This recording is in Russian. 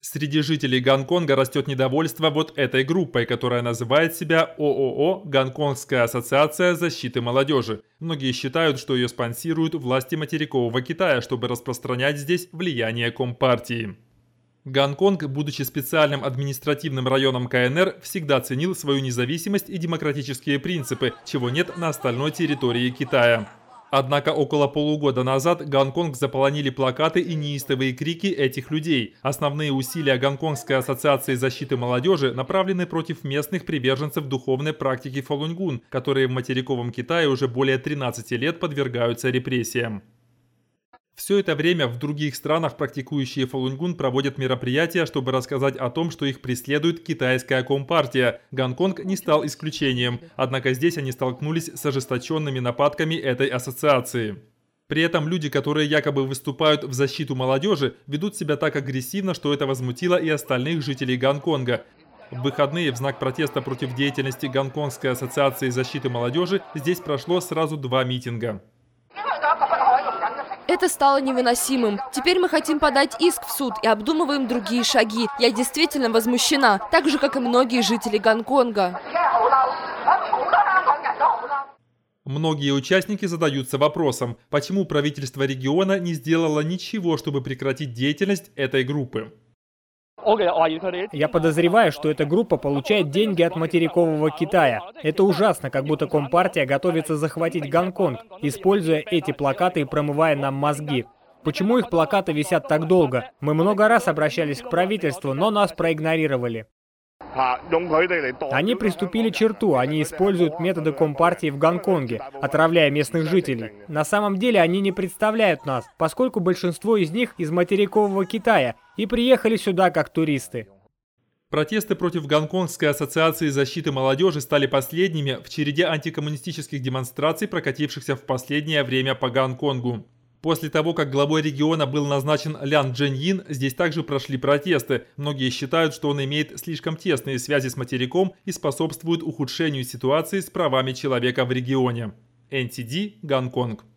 Среди жителей Гонконга растет недовольство вот этой группой, которая называет себя ООО «Гонконгская ассоциация защиты молодежи». Многие считают, что ее спонсируют власти материкового Китая, чтобы распространять здесь влияние Компартии. Гонконг, будучи специальным административным районом КНР, всегда ценил свою независимость и демократические принципы, чего нет на остальной территории Китая. Однако около полугода назад Гонконг заполонили плакаты и неистовые крики этих людей. Основные усилия Гонконгской ассоциации защиты молодежи направлены против местных приверженцев духовной практики Фалунь-Гун, которые в материковом Китае уже более 13 лет подвергаются репрессиям. Все это время в других странах практикующие Фалунь-Гун проводят мероприятия, чтобы рассказать о том, что их преследует китайская компартия. Гонконг не стал исключением, однако здесь они столкнулись с ожесточенными нападками этой ассоциации. При этом люди, которые якобы выступают в защиту молодежи, ведут себя так агрессивно, что это возмутило и остальных жителей Гонконга. В выходные в знак протеста против деятельности Гонконгской ассоциации защиты молодежи здесь прошло сразу 2 митинга. Это стало невыносимым. Теперь мы хотим подать иск в суд и обдумываем другие шаги. Я действительно возмущена, так же, как и многие жители Гонконга. Многие участники задаются вопросом, почему правительство региона не сделало ничего, чтобы прекратить деятельность этой группы. Я подозреваю, что эта группа получает деньги от материкового Китая. Это ужасно, как будто Компартия готовится захватить Гонконг, используя эти плакаты и промывая нам мозги. Почему их плакаты висят так долго? Мы много раз обращались к правительству, но нас проигнорировали. Они приступили черту, они используют методы Компартии в Гонконге, отравляя местных жителей. На самом деле они не представляют нас, поскольку большинство из них из материкового Китая и приехали сюда как туристы. Протесты против Гонконгской ассоциации защиты молодежи стали последними в череде антикоммунистических демонстраций, прокатившихся в последнее время по Гонконгу. После того, как главой региона был назначен Лян Чжэньин, здесь также прошли протесты. Многие считают, что он имеет слишком тесные связи с материком и способствует ухудшению ситуации с правами человека в регионе. NTD, Гонконг.